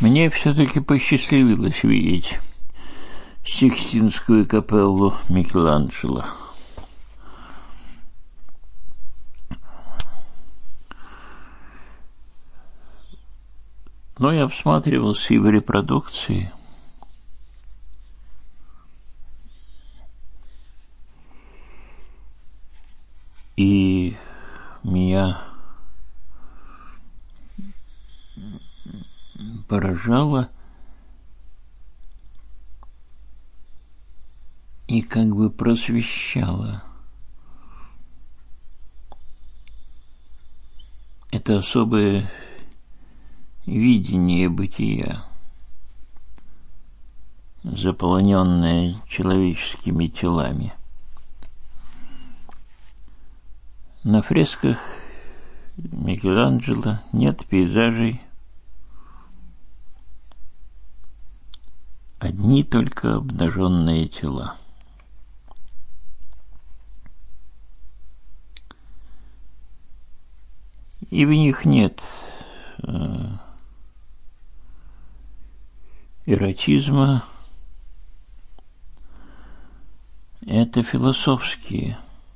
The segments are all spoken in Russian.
Мне все-таки посчастливилось видеть Сикстинскую капеллу Микеланджело. Но я всматривался и в репродукции. И меня поражало и как бы просвещало это особое видение бытия, заполоненное человеческими телами. На фресках Микеланджело нет пейзажей, одни только обнаженные тела. И в них нет эротизма. Это философские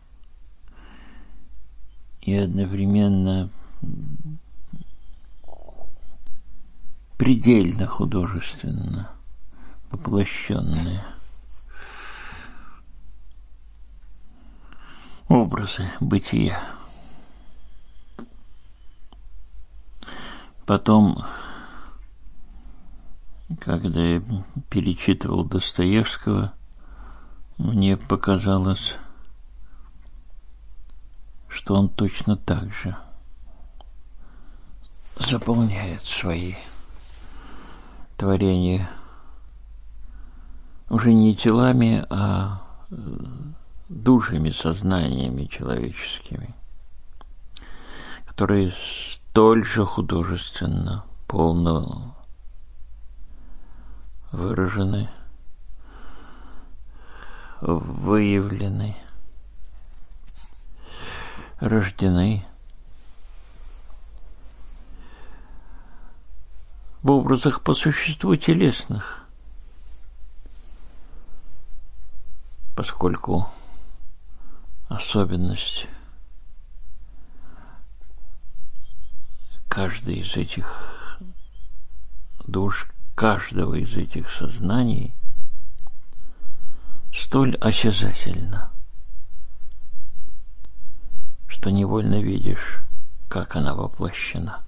и одновременно предельно художественно воплощенные образы бытия. Потом, когда я перечитывал Достоевского, мне показалось, что он точно так же заполняет свои творения уже не телами, а душами, сознаниями человеческими, которые столь же художественно, полно выражены, выявлены, рождены в образах по существу телесных, поскольку особенность каждой из этих душ, каждого из этих сознаний столь осязательна, что невольно видишь, как она воплощена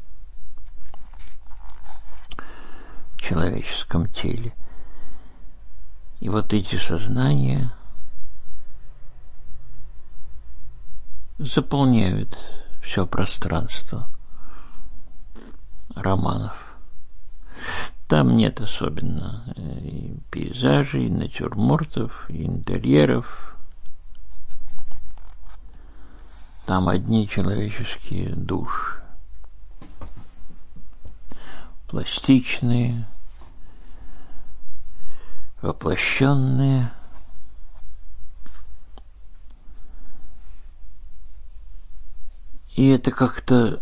в человеческом теле. И вот эти сознания заполняют все пространство романов. Там нет особенно и пейзажей, и натюрмортов, и интерьеров. Там одни человеческие души, пластичные, воплощенные. И это как-то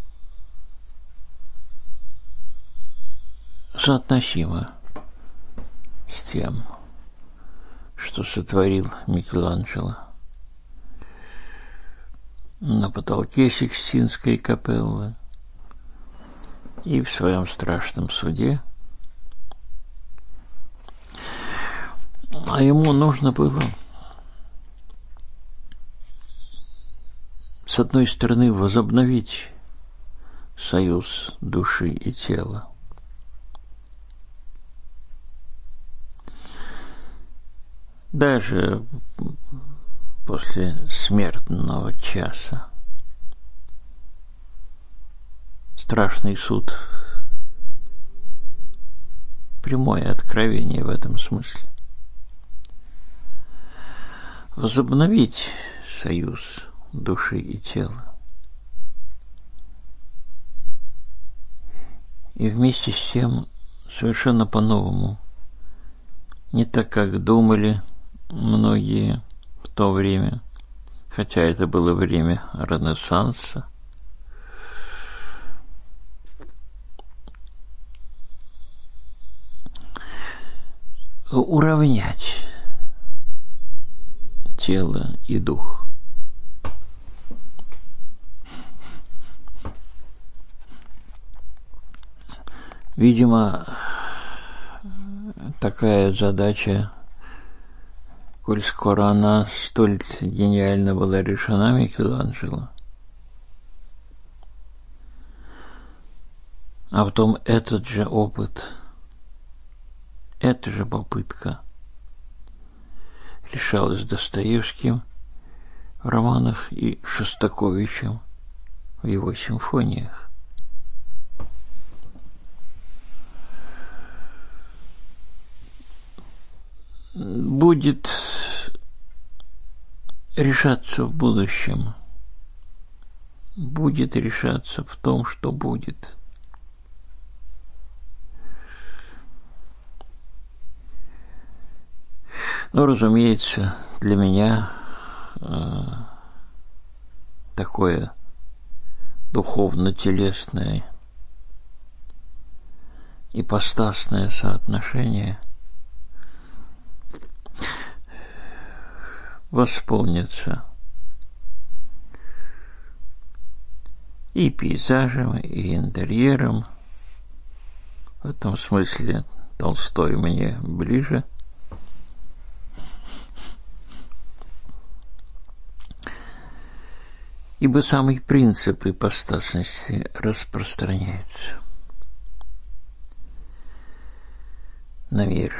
соотносимо с тем, что сотворил Микеланджело на потолке Сикстинской капеллы и в своем страшном суде. А ему нужно было, с одной стороны, возобновить союз души и тела, даже после смертного часа. Страшный суд — прямое откровение в этом смысле. Возобновить союз души и тела. И вместе с тем совершенно по-новому, не так, как думали многие в то время, хотя это было время Ренессанса, уравнять тело и дух. Видимо, такая задача, коль скоро она столь гениально была решена Микеланджело, а потом этот же опыт, эта же попытка решалась Достоевским в романах и Шостаковичем в его симфониях. Будет решаться в будущем, будет решаться в том, что будет. Но, разумеется, для меня такое духовно-телесное ипостасное соотношение восполнится и пейзажем, и интерьером. В этом смысле Толстой мне ближе. Ибо самый принцип ипостасности распространяется на мир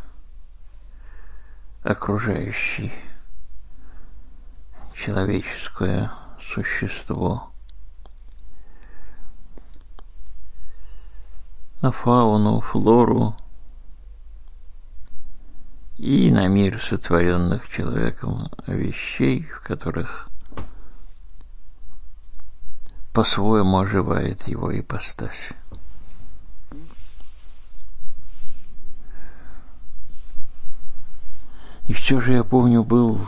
окружающий человеческое существо, на фауну, флору и на мир сотворенных человеком вещей, в которых по-своему оживает его ипостась. И все же, я помню, был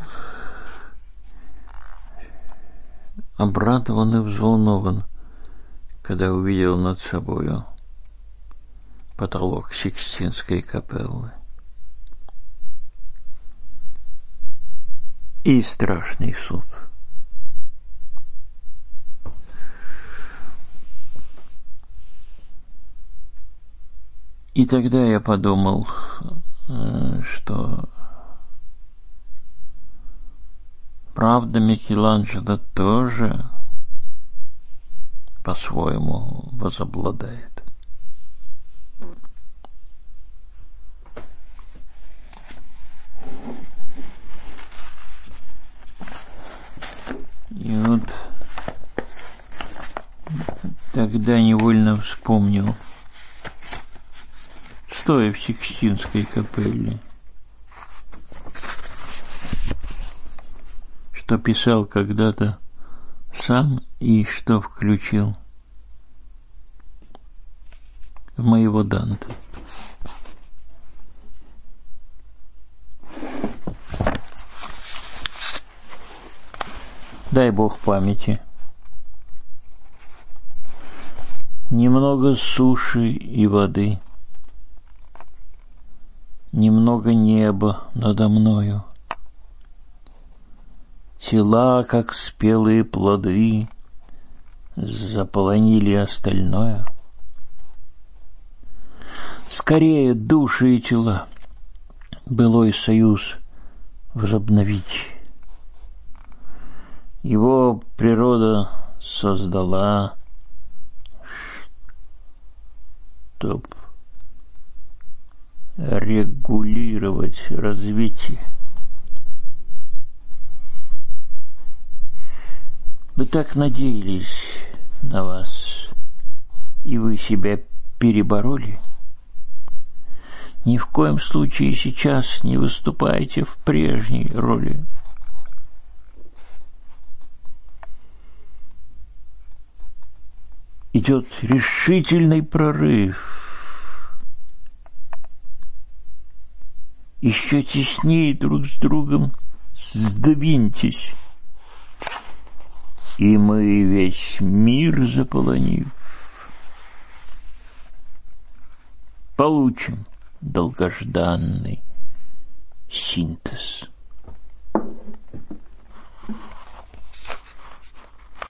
обрадован и взволнован, когда увидел над собою потолок Сикстинской капеллы. И страшный суд. И тогда я подумал, что правда Микеланджело тоже по-своему возобладает. И вот тогда невольно вспомнил, стоя в Сикстинской капелле, что писал когда-то сам и что включил в моего Данте. Дай Бог памяти. Немного суши и воды, немного неба надо мною. Тела, как спелые плоды, заполонили остальное. Скорее души и тела былой союз возобновить. Его природа создала, чтоб регулировать развитие. Мы так надеялись на вас, и вы себя перебороли. Ни в коем случае сейчас не выступайте в прежней роли. Идет решительный прорыв. Еще теснее друг с другом сдвиньтесь, и мы весь мир заполонив, получим долгожданный синтез.